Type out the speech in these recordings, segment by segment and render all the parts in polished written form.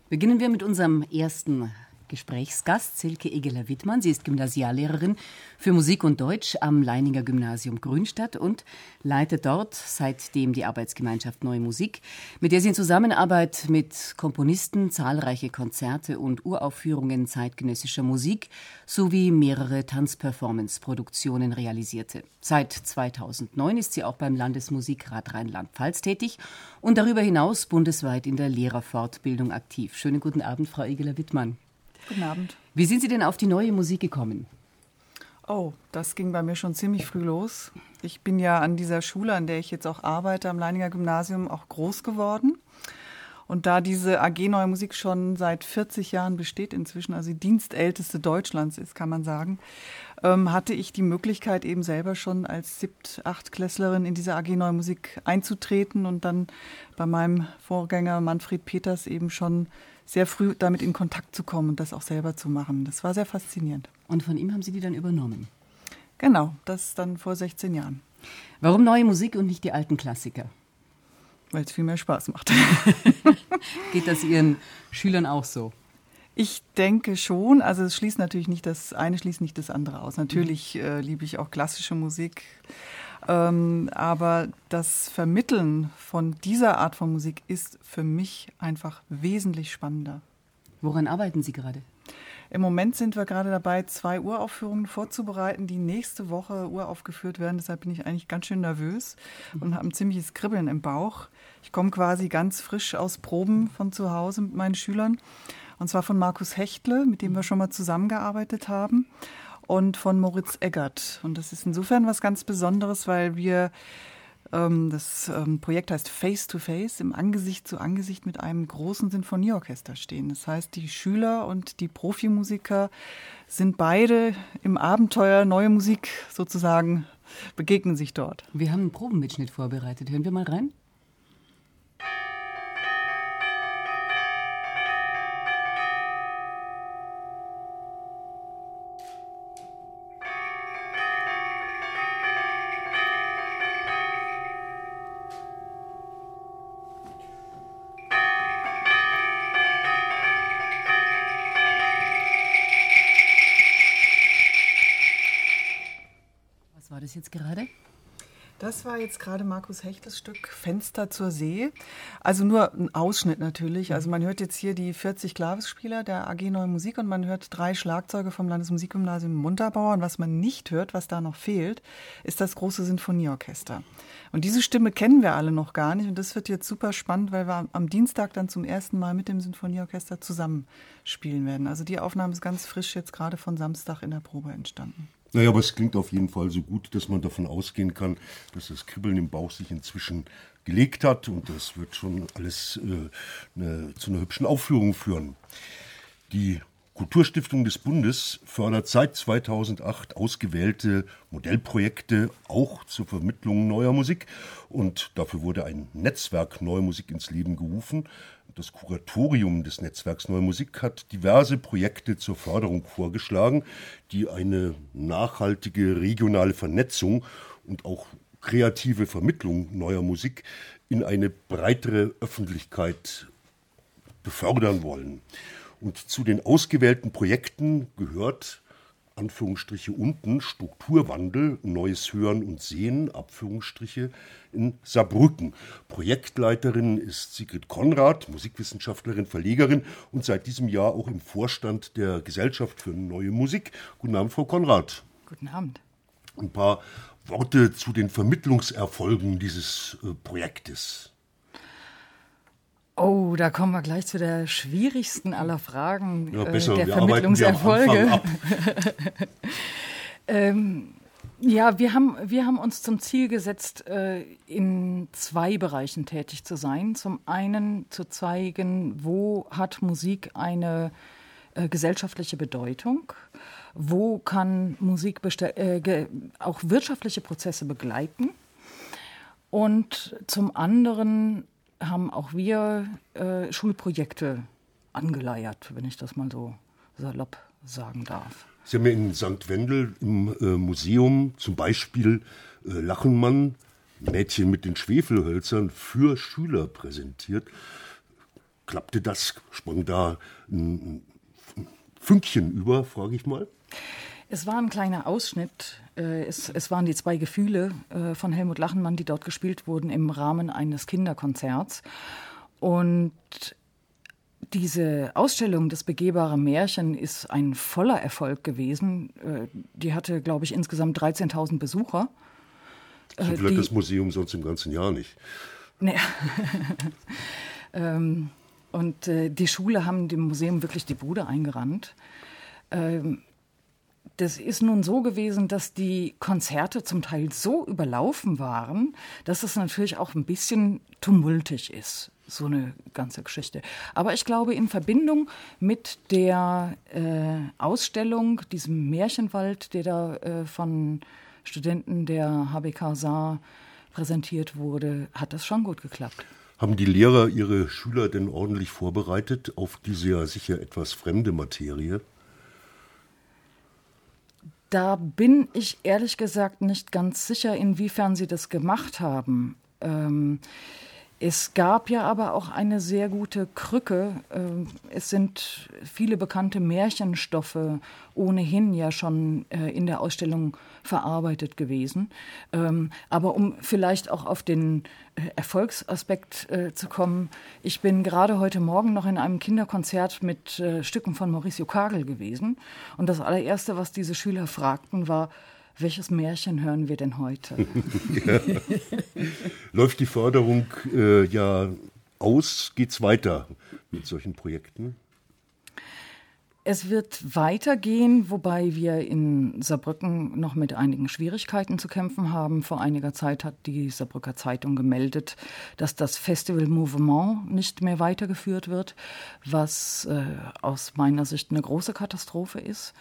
Beginnen wir mit unserem ersten Gesprächsgast, Silke Egeler-Wittmann. Sie ist Gymnasiallehrerin für Musik und Deutsch am Leininger Gymnasium Grünstadt und leitet dort seitdem die Arbeitsgemeinschaft Neue Musik, mit der sie in Zusammenarbeit mit Komponisten zahlreiche Konzerte und Uraufführungen zeitgenössischer Musik sowie mehrere Tanzperformance-Produktionen realisierte. Seit 2009 ist sie auch beim Landesmusikrat Rheinland-Pfalz tätig und darüber hinaus bundesweit in der Lehrerfortbildung aktiv. Schönen guten Abend, Frau Egeler-Wittmann. Guten Abend. Wie sind Sie denn auf die neue Musik gekommen? Oh, das ging bei mir schon ziemlich früh los. Ich bin ja an dieser Schule, an der ich jetzt auch arbeite, am Leininger Gymnasium, auch groß geworden. Und da diese AG Neue Musik schon seit 40 Jahren besteht inzwischen, also die dienstälteste Deutschlands ist, kann man sagen, hatte ich die Möglichkeit eben selber schon als 7-, 8-Klässlerin in diese AG Neue Musik einzutreten und dann bei meinem Vorgänger Manfred Peters eben schon sehr früh damit in Kontakt zu kommen und das auch selber zu machen. Das war sehr faszinierend. Und von ihm haben Sie die dann übernommen? Genau, das dann vor 16 Jahren. Warum neue Musik und nicht die alten Klassiker? Weil es viel mehr Spaß macht. Geht das Ihren Schülern auch so? Ich denke schon. Also es schließt natürlich nicht das eine schließt nicht das andere aus. Natürlich liebe ich auch klassische Musik. Aber das Vermitteln von dieser Art von Musik ist für mich einfach wesentlich spannender. Woran arbeiten Sie gerade? Im Moment sind wir gerade dabei, 2 Uraufführungen vorzubereiten, die nächste Woche uraufgeführt werden. Deshalb bin ich eigentlich ganz schön nervös und habe ein ziemliches Kribbeln im Bauch. Ich komme quasi ganz frisch aus Proben von zu Hause mit meinen Schülern. Und zwar von Markus Hechtle, mit dem wir schon mal zusammengearbeitet haben, und von Moritz Eggert. Und das ist insofern was ganz Besonderes, weil wir, das Projekt heißt Face to Face, im Angesicht zu Angesicht mit einem großen Sinfonieorchester stehen. Das heißt, die Schüler und die Profimusiker sind beide im Abenteuer Neue Musik sozusagen, begegnen sich dort. Wir haben einen Probenmitschnitt vorbereitet. Hören wir mal rein. Was war das jetzt gerade? Das war jetzt gerade Markus Hechtles Stück Fenster zur See. Also nur ein Ausschnitt natürlich. Also man hört jetzt hier die 40 Klavierspieler der AG Neue Musik und man hört 3 Schlagzeuge vom Landesmusikgymnasium Munterbauer. Und was man nicht hört, was da noch fehlt, ist das große Sinfonieorchester. Und diese Stimme kennen wir alle noch gar nicht. Und das wird jetzt super spannend, weil wir am Dienstag dann zum ersten Mal mit dem Sinfonieorchester zusammenspielen werden. Also die Aufnahme ist ganz frisch jetzt gerade von Samstag in der Probe entstanden. Naja, aber es klingt auf jeden Fall so gut, dass man davon ausgehen kann, dass das Kribbeln im Bauch sich inzwischen gelegt hat und das wird schon alles zu einer hübschen Aufführung führen. Die Kulturstiftung des Bundes fördert seit 2008 ausgewählte Modellprojekte auch zur Vermittlung neuer Musik und dafür wurde ein Netzwerk Neue Musik ins Leben gerufen. Das Kuratorium des Netzwerks Neue Musik hat diverse Projekte zur Förderung vorgeschlagen, die eine nachhaltige regionale Vernetzung und auch kreative Vermittlung neuer Musik in eine breitere Öffentlichkeit befördern wollen. Und zu den ausgewählten Projekten gehört, Anführungsstriche unten, Strukturwandel, neues Hören und Sehen, Abführungsstriche, in Saarbrücken. Projektleiterin ist Sigrid Konrad, Musikwissenschaftlerin, Verlegerin und seit diesem Jahr auch im Vorstand der Gesellschaft für Neue Musik. Guten Abend, Frau Konrad. Guten Abend. Ein paar Worte zu den Vermittlungserfolgen dieses Projektes. Oh, da kommen wir gleich zu der schwierigsten aller Fragen, ja, besser, der wir Vermittlungserfolge. Ja, wir haben uns zum Ziel gesetzt, in 2 Bereichen tätig zu sein. Zum einen zu zeigen, wo hat Musik eine gesellschaftliche Bedeutung, wo kann Musik auch wirtschaftliche Prozesse begleiten. Und zum anderen haben auch wir Schulprojekte angeleiert, wenn ich das mal so salopp sagen darf. Sie haben ja in St. Wendel im Museum zum Beispiel Lachenmann, Mädchen mit den Schwefelhölzern, für Schüler präsentiert. klappte das? Sprang da ein Fünkchen über, frage ich mal? Es war ein kleiner Ausschnitt. Es waren die 2 Gefühle von Helmut Lachenmann, die dort gespielt wurden im Rahmen eines Kinderkonzerts. Und diese Ausstellung, das begehbare Märchen, ist ein voller Erfolg gewesen. Die hatte, glaube ich, insgesamt 13.000 Besucher. So viel hat das Museum sonst im ganzen Jahr nicht. Nee. Und die Schule haben dem Museum wirklich die Bude eingerannt. Das ist nun so gewesen, dass die Konzerte zum Teil so überlaufen waren, dass es natürlich auch ein bisschen tumultig ist, so eine ganze Geschichte. Aber ich glaube, in Verbindung mit der Ausstellung, diesem Märchenwald, der da von Studenten der HBK Saar präsentiert wurde, hat das schon gut geklappt. Haben die Lehrer ihre Schüler denn ordentlich vorbereitet auf diese ja sicher etwas fremde Materie? Da bin ich ehrlich gesagt nicht ganz sicher, inwiefern sie das gemacht haben. Es gab ja aber auch eine sehr gute Krücke. Es sind viele bekannte Märchenstoffe ohnehin ja schon in der Ausstellung verarbeitet gewesen. Aber um vielleicht auch auf den Erfolgsaspekt zu kommen, ich bin gerade heute Morgen noch in einem Kinderkonzert mit Stücken von Mauricio Kagel gewesen. Und das allererste, was diese Schüler fragten, war: Welches Märchen hören wir denn heute? Ja. Läuft die Förderung aus? Geht's weiter mit solchen Projekten? Es wird weitergehen, wobei wir in Saarbrücken noch mit einigen Schwierigkeiten zu kämpfen haben. Vor einiger Zeit hat die Saarbrücker Zeitung gemeldet, dass das Festival Mouvement nicht mehr weitergeführt wird, was aus meiner Sicht eine große Katastrophe ist.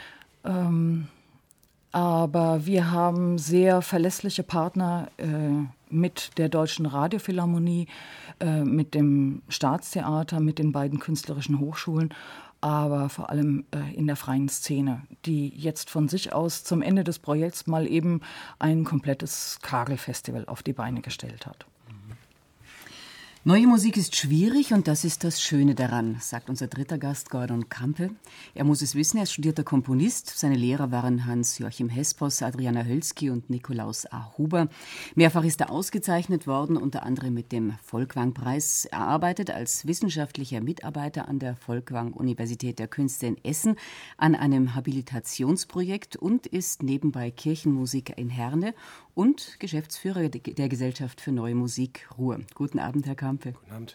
Aber wir haben sehr verlässliche Partner mit der Deutschen Radiophilharmonie, mit dem Staatstheater, mit den beiden künstlerischen Hochschulen, aber vor allem in der freien Szene, die jetzt von sich aus zum Ende des Projekts mal eben ein komplettes Kagel-Festival auf die Beine gestellt hat. Neue Musik ist schwierig und das ist das Schöne daran, sagt unser dritter Gast Gordon Campe. Er muss es wissen, er ist studierter Komponist. Seine Lehrer waren Hans-Joachim Hespos, Adriana Hölzky und Nikolaus A. Huber. Mehrfach ist er ausgezeichnet worden, unter anderem mit dem Folkwang-Preis. Er arbeitet als wissenschaftlicher Mitarbeiter an der Folkwang-Universität der Künste in Essen an einem Habilitationsprojekt und ist nebenbei Kirchenmusiker in Herne und Geschäftsführer der Gesellschaft für Neue Musik Ruhr. Guten Abend, Herr Campe. Guten Abend.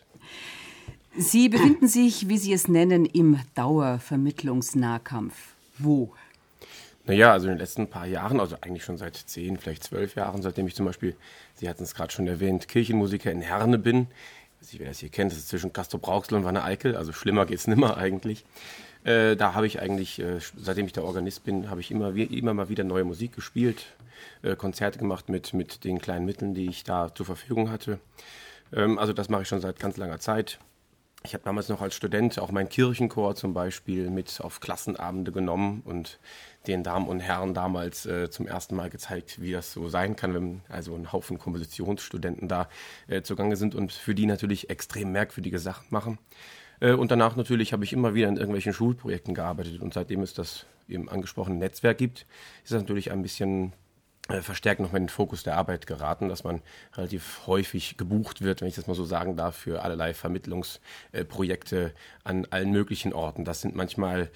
Sie befinden sich, wie Sie es nennen, im Dauervermittlungsnahkampf. Wo? Naja, also in den letzten paar Jahren, also eigentlich schon seit 10, vielleicht 12 Jahren, seitdem ich zum Beispiel, Sie hatten es gerade schon erwähnt, Kirchenmusiker in Herne bin. Ich weiß nicht, wer das hier kennt, das ist zwischen Castrop-Rauxel und Wanne-Eickel, also schlimmer geht's nimmer eigentlich. Da habe ich eigentlich, seitdem ich der Organist bin, habe ich immer mal wieder neue Musik gespielt, Konzerte gemacht mit den kleinen Mitteln, die ich da zur Verfügung hatte. Also das mache ich schon seit ganz langer Zeit. Ich habe damals noch als Student auch meinen Kirchenchor zum Beispiel mit auf Klassenabende genommen und den Damen und Herren damals zum ersten Mal gezeigt, wie das so sein kann, wenn also ein Haufen Kompositionsstudenten da zugange sind und für die natürlich extrem merkwürdige Sachen machen. Und danach natürlich habe ich immer wieder in irgendwelchen Schulprojekten gearbeitet und seitdem es das eben angesprochene Netzwerk gibt, ist das natürlich ein bisschen verstärkt noch mal in den Fokus der Arbeit geraten, dass man relativ häufig gebucht wird, wenn ich das mal so sagen darf, für allerlei Vermittlungsprojekte an allen möglichen Orten. Das sind manchmal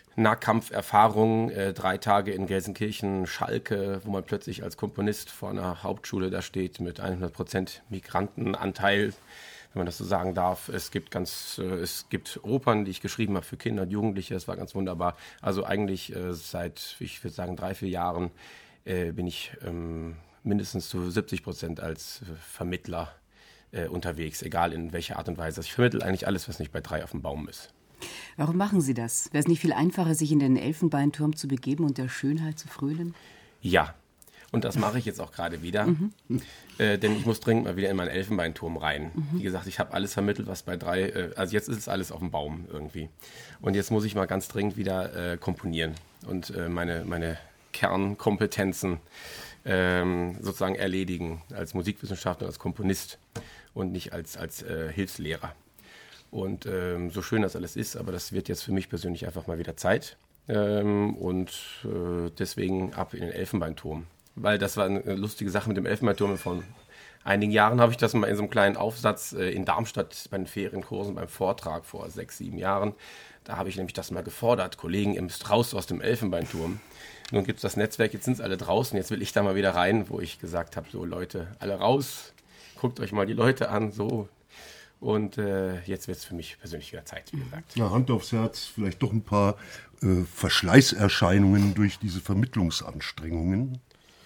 Nahkampferfahrungen, 3 Tage in Gelsenkirchen, Schalke, wo man plötzlich als Komponist vor einer Hauptschule da steht mit 100% Migrantenanteil, wenn man das so sagen darf. Es gibt Opern, die ich geschrieben habe für Kinder und Jugendliche, das war ganz wunderbar. Also eigentlich seit, ich würde sagen, 3-4 Jahren bin ich mindestens zu 70% als Vermittler unterwegs, egal in welcher Art und Weise. Also ich vermittle eigentlich alles, was nicht bei 3 auf dem Baum ist. Warum machen Sie das? Wäre es nicht viel einfacher, sich in den Elfenbeinturm zu begeben und der Schönheit zu frönen? Ja, und das mache ich jetzt auch gerade wieder, denn ich muss dringend mal wieder in meinen Elfenbeinturm rein. Wie gesagt, ich habe alles vermittelt, was bei 3, also jetzt ist es alles auf dem Baum irgendwie. Und jetzt muss ich mal ganz dringend wieder komponieren und meine Kernkompetenzen sozusagen erledigen als Musikwissenschaftler, als Komponist und nicht als Hilfslehrer. Und so schön das alles ist, aber das wird jetzt für mich persönlich einfach mal wieder Zeit. Deswegen ab in den Elfenbeinturm. Weil das war eine lustige Sache mit dem Elfenbeinturm. Vor einigen Jahren habe ich das mal in so einem kleinen Aufsatz in Darmstadt bei den Ferienkursen beim Vortrag vor 6, 7 Jahren. Da habe ich nämlich das mal gefordert. Kollegen, ihr müsst raus aus dem Elfenbeinturm. Nun gibt es das Netzwerk, jetzt sind es alle draußen. Jetzt will ich da mal wieder rein, wo ich gesagt habe, so Leute, alle raus. Guckt euch mal die Leute an, so. Und jetzt wird es für mich persönlich wieder Zeit, wie gesagt. Ja, Hand aufs Herz, vielleicht doch ein paar Verschleißerscheinungen durch diese Vermittlungsanstrengungen.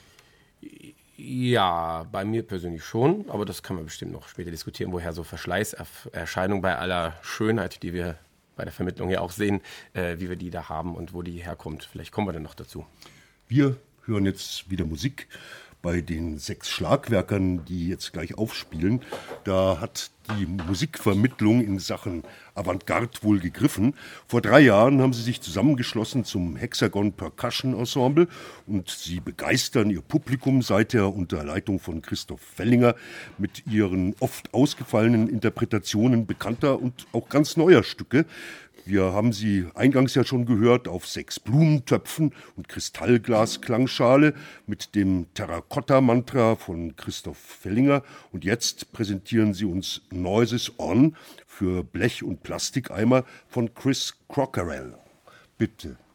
Ja, bei mir persönlich schon, aber das kann man bestimmt noch später diskutieren, woher so Verschleißerscheinungen bei aller Schönheit, die wir bei der Vermittlung ja auch sehen, wie wir die da haben und wo die herkommt. Vielleicht kommen wir dann noch dazu. Wir hören jetzt wieder Musik. Bei den 6 Schlagwerkern, die jetzt gleich aufspielen, da hat die Musikvermittlung in Sachen Avantgarde wohl gegriffen. Vor 3 Jahren haben sie sich zusammengeschlossen zum Hexagon Percussion Ensemble und sie begeistern ihr Publikum seither unter Leitung von Christoph Fellinger mit ihren oft ausgefallenen Interpretationen bekannter und auch ganz neuer Stücke. Wir haben sie eingangs ja schon gehört auf 6 Blumentöpfen und Kristallglas-Klangschale mit dem Terrakotta-Mantra von Christoph Fellinger. Und jetzt präsentieren sie uns Noises On für Blech- und Plastikeimer von Chris Crockerell. Bitte.